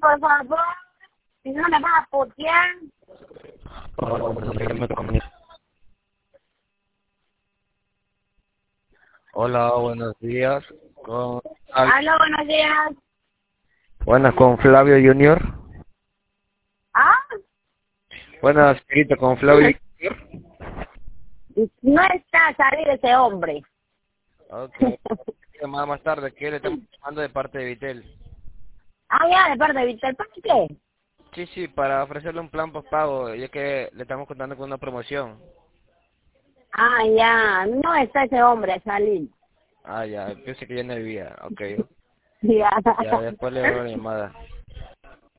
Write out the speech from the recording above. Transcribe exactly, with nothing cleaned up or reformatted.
por favor. Si no me vas a putear. Hola, buenos días. Con... Aló, buenos días. Buenas, con Flavio Junior. ¿Ah? Buenas, querido, con Flavio Junior. No está a salir ese hombre. Ok. Llamada más tarde, que le estamos llamando de parte de Vitel. Ah, ya, de parte de Víctor, ¿para qué? Sí, sí, para ofrecerle un plan postpago, ya que le estamos contando con una promoción. Ah, ya, no está ese hombre a salir. Ah, ya, pensé que ya no vivía. Ok. Ya. Ya, después le doy la llamada.